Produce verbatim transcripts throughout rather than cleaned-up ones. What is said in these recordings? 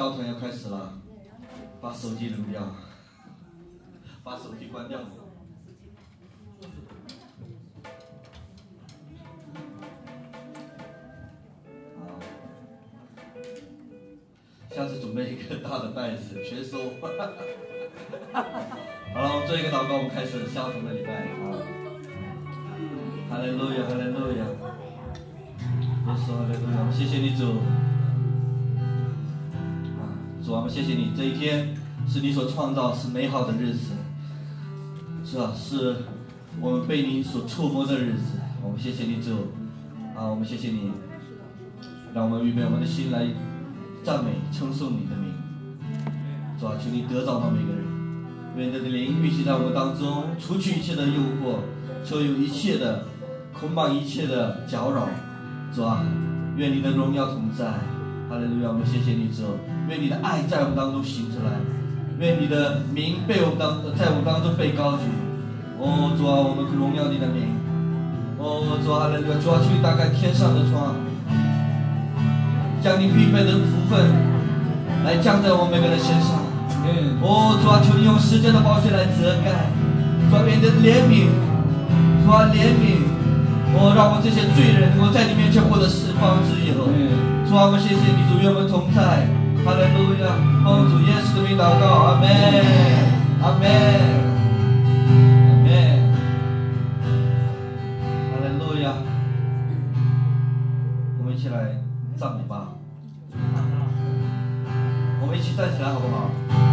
交团要开始了，把手机扔掉，把手机关掉。好，下次准备一个大的袋子，全收。好了，我们做一个祷告，我们开始下堂的礼拜。好，哈利路亚，哈利路亚，耶稣，哈利路亚，谢谢你主。主啊，我们谢谢你，这一天是你所创造，是美好的日子，是啊，是我们被你所触摸的日子。我们谢谢你主，啊，我们谢谢你，让我们预备我们的心来赞美称颂你的名。主啊，求你得着到每个人，愿你的灵运行在我们当中，除去一切的诱惑，所有一切的捆绑，一切的搅扰。主啊，愿你的荣耀同在。哈利路亚，我们谢谢你主，愿你的爱在我们当中行出来，愿你的名被我们当在我们当中被高举。哦，主啊，我们荣耀你的名。哦，主啊，哈利路亚，主啊，求你打开天上的窗，将你预备的福分来降在我们每个人身上。哦，主啊，求你用时间的宝血来遮盖，主啊，愿你的怜悯，主啊，怜悯。哦，让我们这些罪人能够在你面前获得释放自由。主啊，我们谢谢你，主与我们同在。哈利路亚，奉主耶稣的名祷告，阿门，阿门，阿门，哈利路亚。我们一起来赞美吧，我们一起站起来好不好？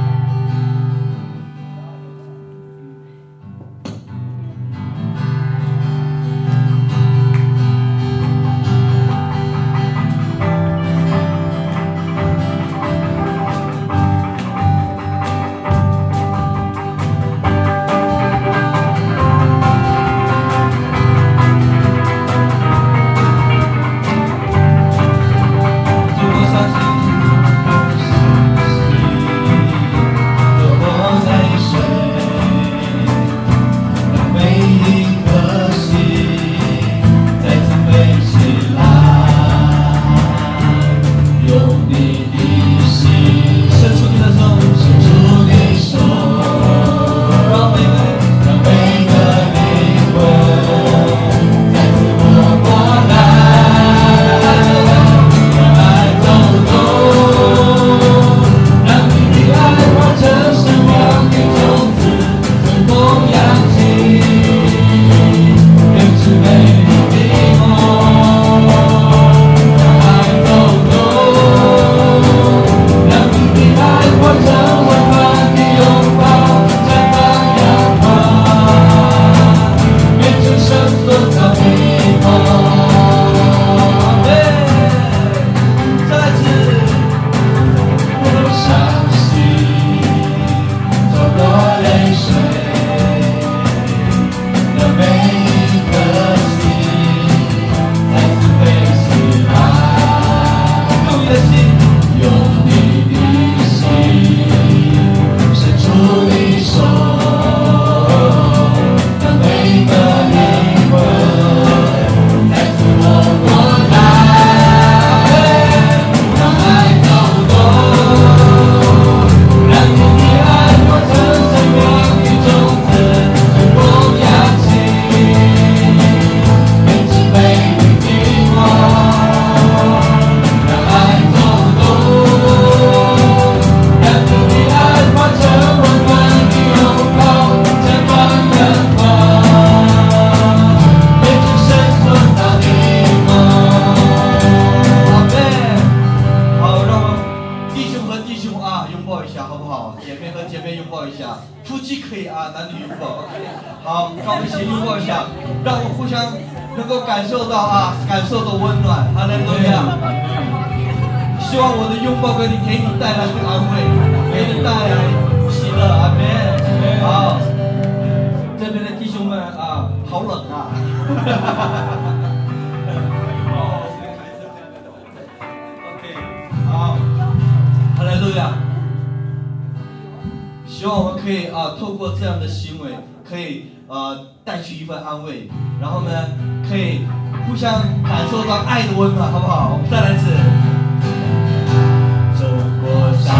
希望我们可以啊，透过这样的行为，可以呃带去一份安慰，然后呢，可以互相感受到爱的温暖，好不好？我们再来一次。走过山。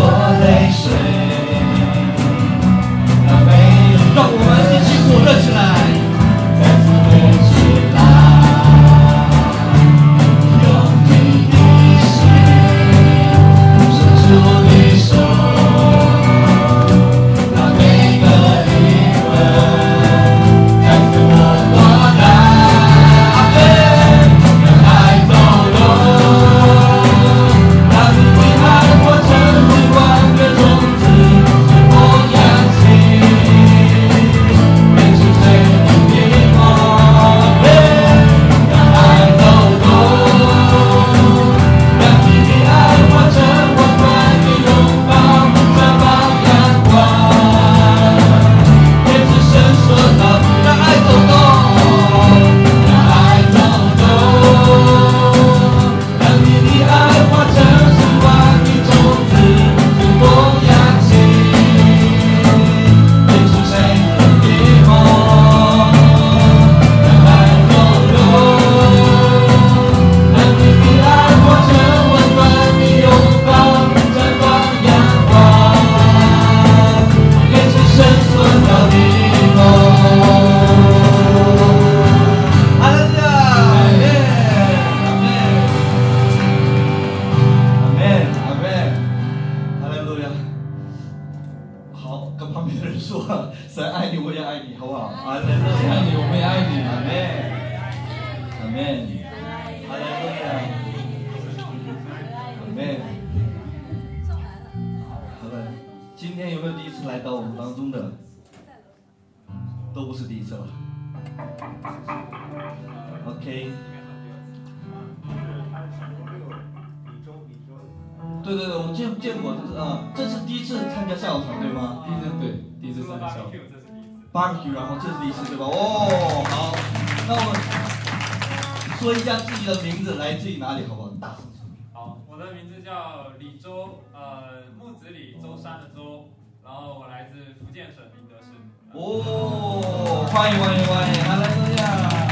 barbecue， 然后这是第一次对吧？哦，好，那我们说一下自己的名字，来自于哪里，好不好？大声说。 好，我的名字叫李周，呃，木子李，舟山的舟，然后我来自福建省宁德市。 哦，欢迎欢迎欢迎，哈利路亚，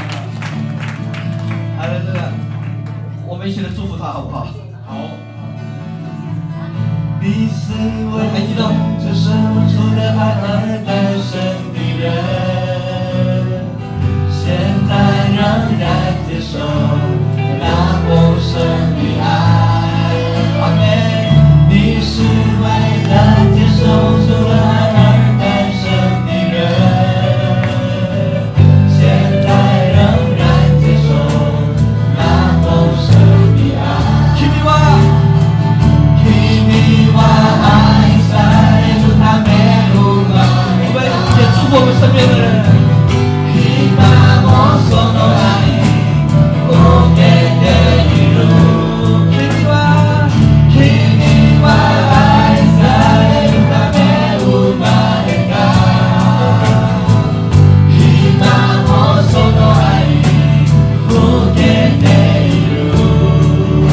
哈利路亚，我们一起来祝福他，好不好？好。你是我还记得这生出的爱而诞生的人，现在仍然接受那丰盛的爱。阿门。你是为了接受主的爱而诞生的人，现在仍然接受那丰盛的爱。君は我们身边的人，你把我所有爱不给给路，君は君は愛されるため生まれた。今もその愛不给给路，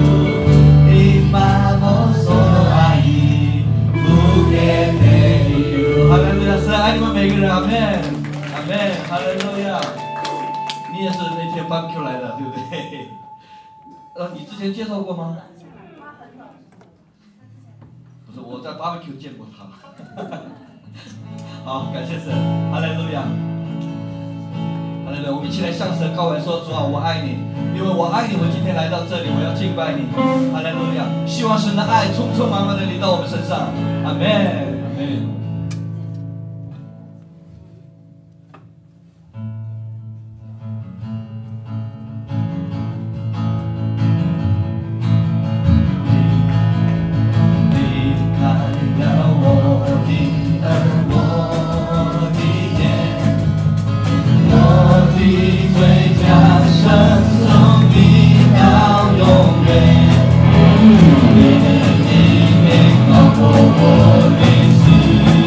今もその愛不给给路。哈利路亚，神爱你们每个人，阿门，阿门，哈利路亚。你也是那天 barbecue 来的，对不对？呃，你之前介绍过吗？不是，我在 barbecue 见过他。好，感谢神，哈利路亚，哈利路亚。我们一起来向神告白说：主啊，我爱你，因为我爱你，我今天来到这里，我要敬拜你，哈利路亚。希望神的爱充充满满的临到我们身上，阿门，阿门。我的思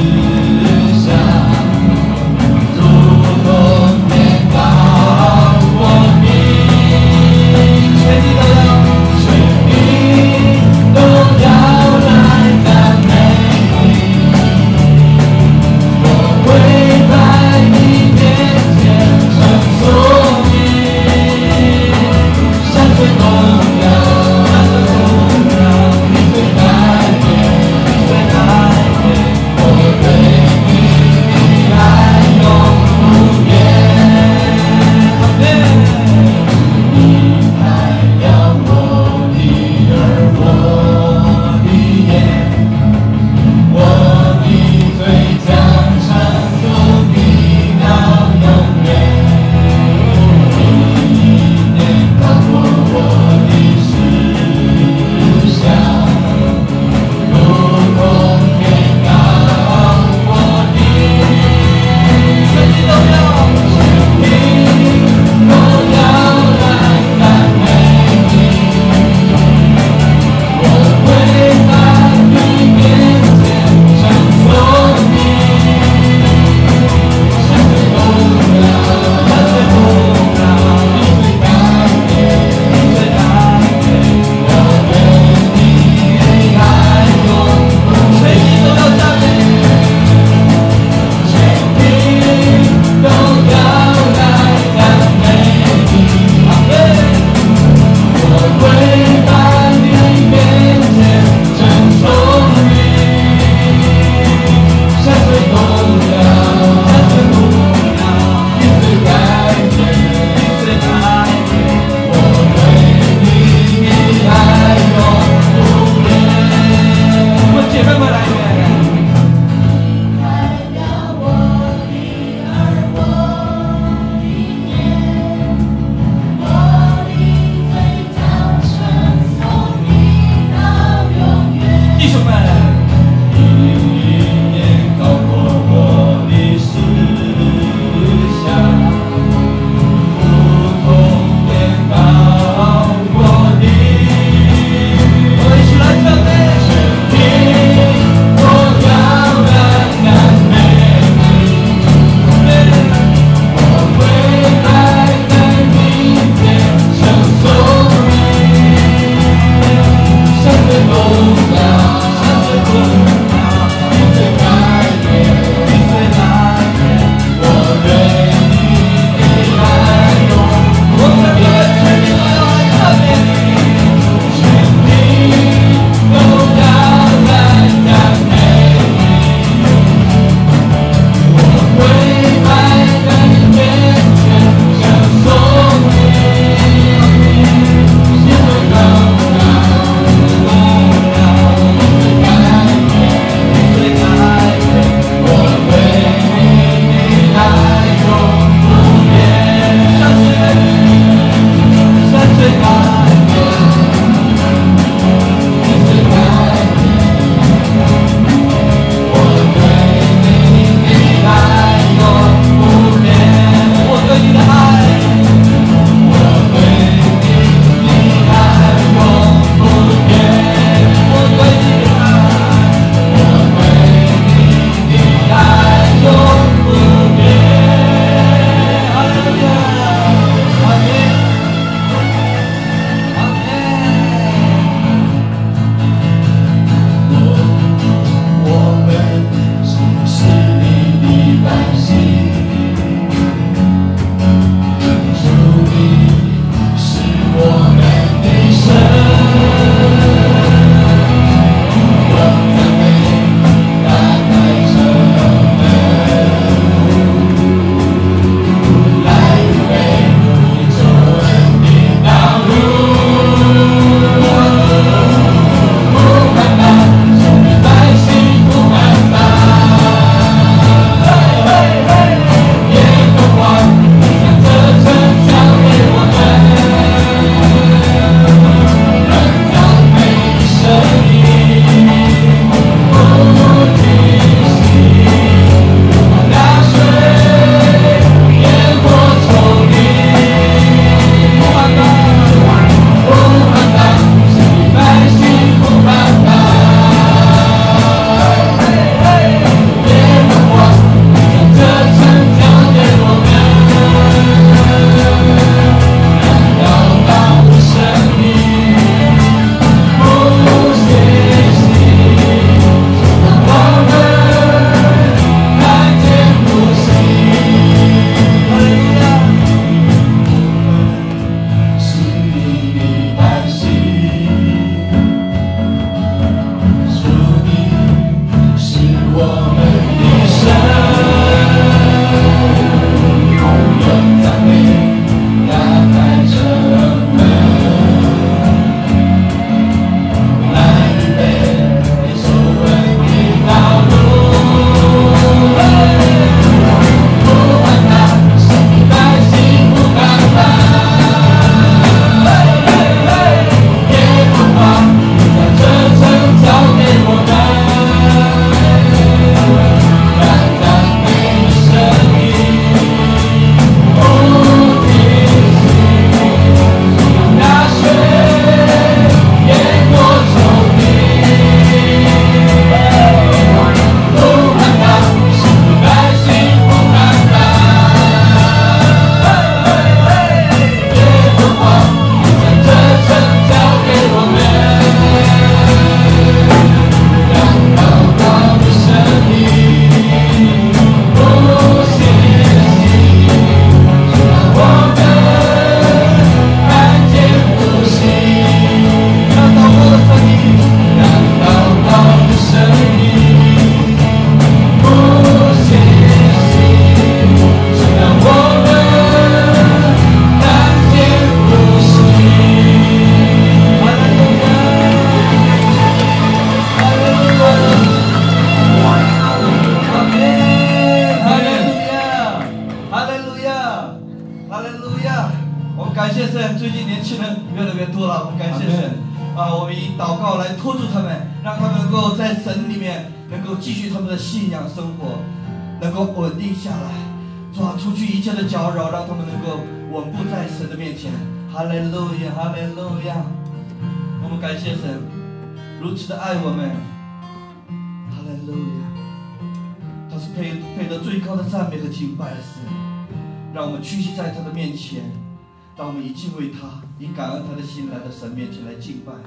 越来越多了。我们感谢神啊！我们以祷告来托住他们，让他们能够在神里面能够继续他们的信仰生活，能够稳定下来，抓出去一切的搅扰，让他们能够稳步在神的面前。哈利路亚，哈利路亚！我们感谢神如此的爱我们。哈利路亚！他是配配得最高的赞美和敬拜的神。让我们屈膝在他的面前，让我们以敬畏他、以感恩他的心来到神面前来敬拜。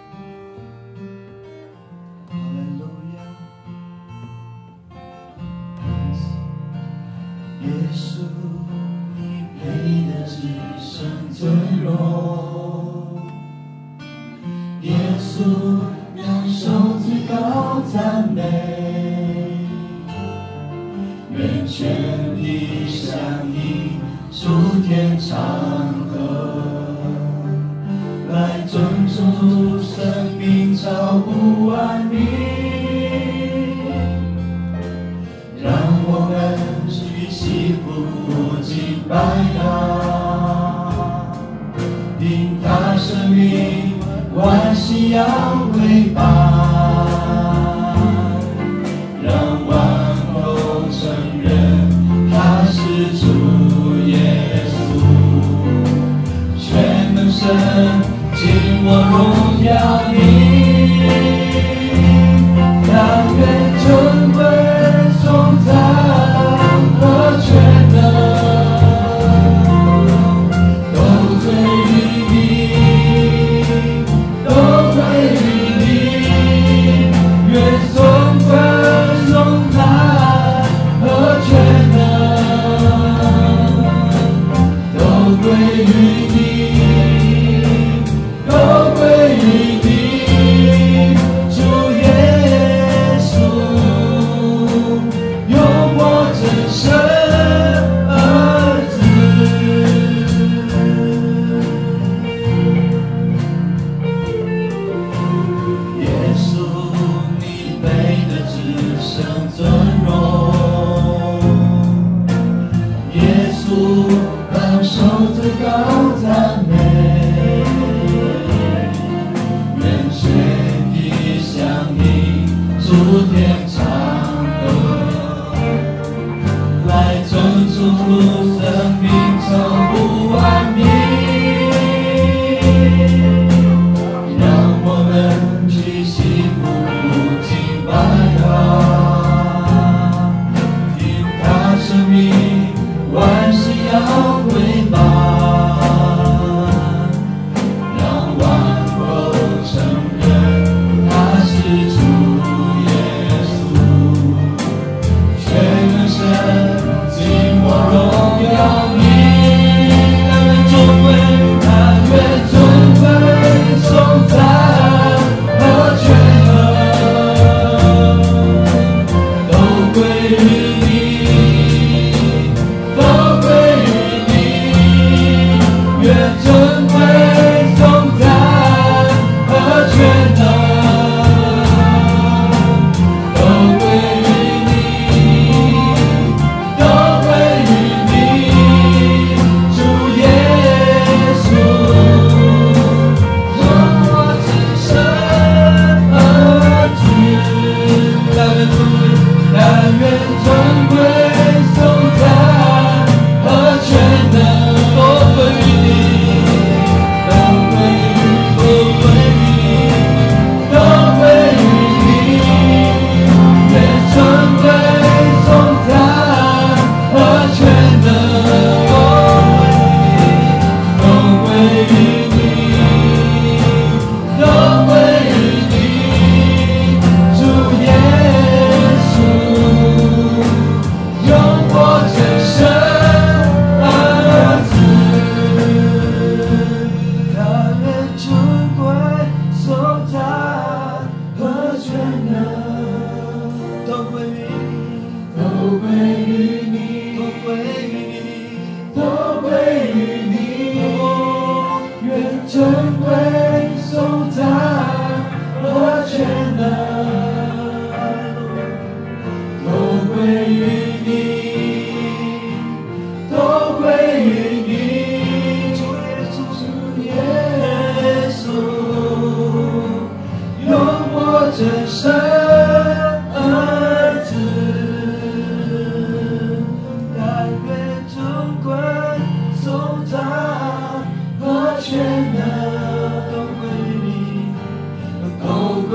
哈利路亚！耶稣，你配得至圣尊荣。耶稣，让受最高赞美，愿全力向你诸天长河，来尊重主生命超乎万民，让我们举起夫妇敬拜他，因他生命万信仰为伴，让万口承认他是主耶稣，全能神尽我荣耀你，但愿尊贵颂赞和全能都归于你，都归于你，愿颂贵颂赞和全能都归于你，都归于你，主耶稣，有我真神儿子。耶稣，你配得至圣尊荣。耶稣，当受最高赞美，愿全地向你诸天长河，来尊主生命超乎万民，让我们举起夫妇敬拜他，因他生命万信仰为伴，让万口承认他是主耶稣，全能神尽我荣耀你，但愿尊贵，但愿尊贵颂赞和全能都归于你，都归于你，愿尊贵颂赞和全能都归于你，都归于你，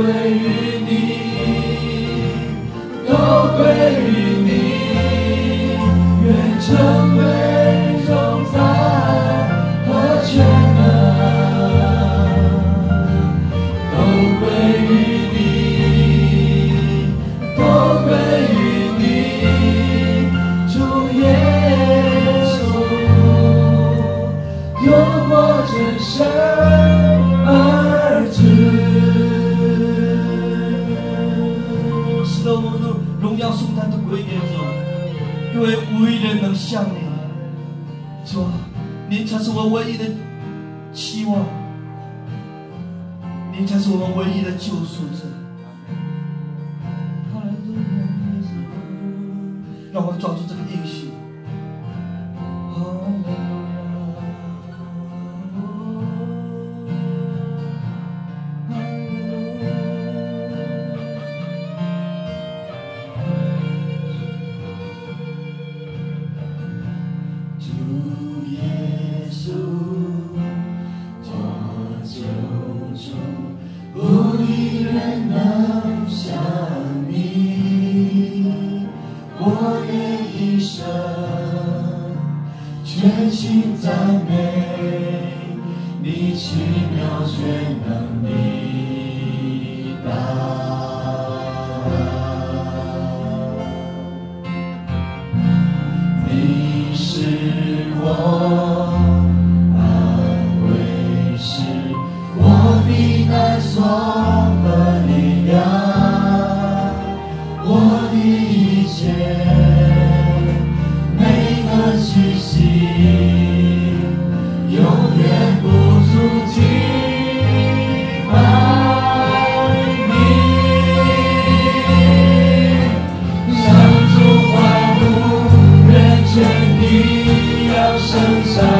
归于你，都归于你，愿成为颂赞和全能，都归于你，都归于你，主耶稣，有我真神儿子。是的，我们的荣耀颂赞都归给主，因为无一人能像你。主啊，你才是我唯一的期望，你才是我们唯一的救赎者。哈利路亚，耶稣，让我们抓住这个应许。哈利路亚，哈利路亚。主耶稣，做救主，无一人能像你，我愿一生全心赞美你奇妙全能的大。你是我安慰，是我避难所和力量，我的一切每个气息永远不足敬拜你，向主欢呼，认真地扬声唱。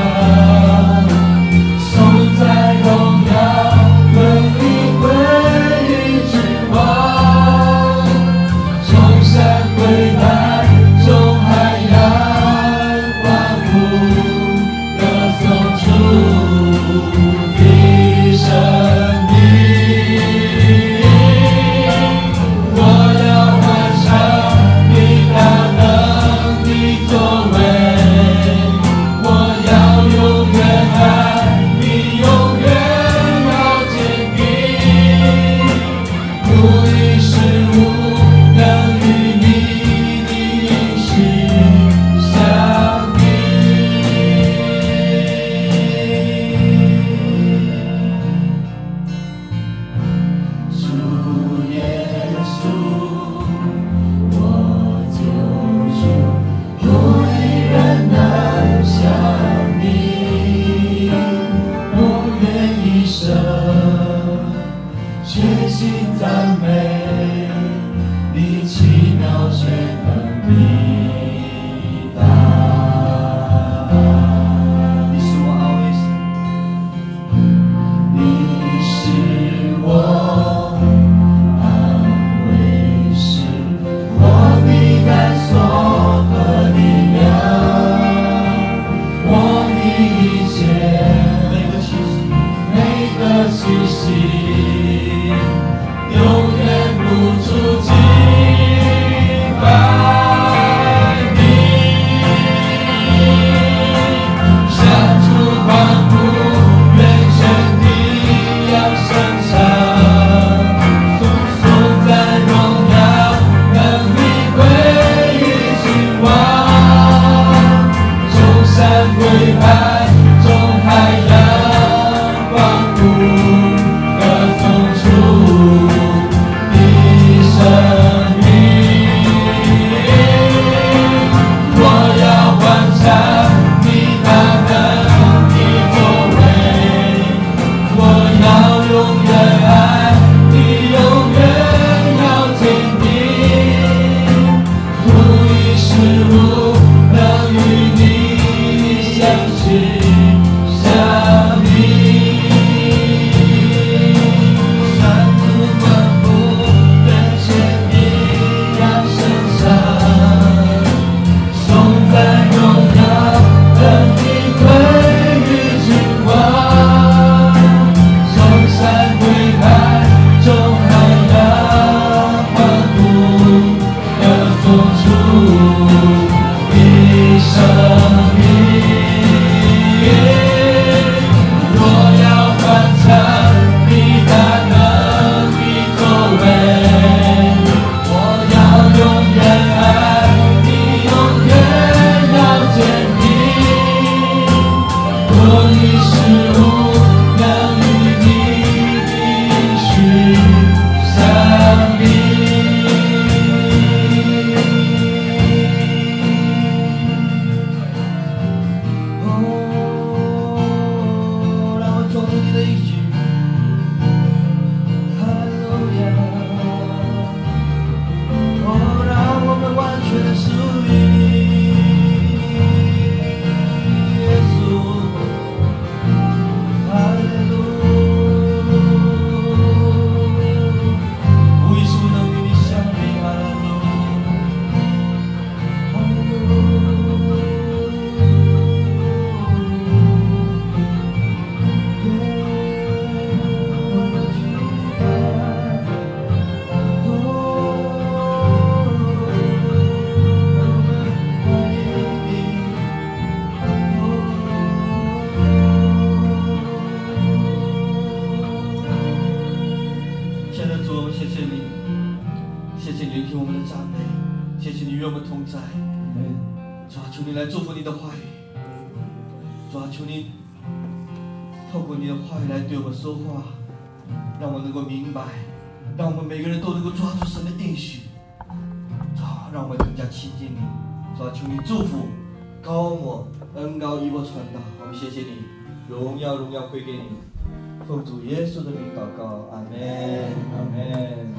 与我们同在。主啊，求你来祝福你的话语。主啊，求你透过你的话语来对我们说话，让我们能够明白，让我们每个人都能够抓住神的应许。主啊，让我们更加亲近你。主啊，求你祝福、高抹、恩高一波传道。我们谢谢你，荣耀荣耀归给你。奉主耶稣的名祷告，阿门，阿门。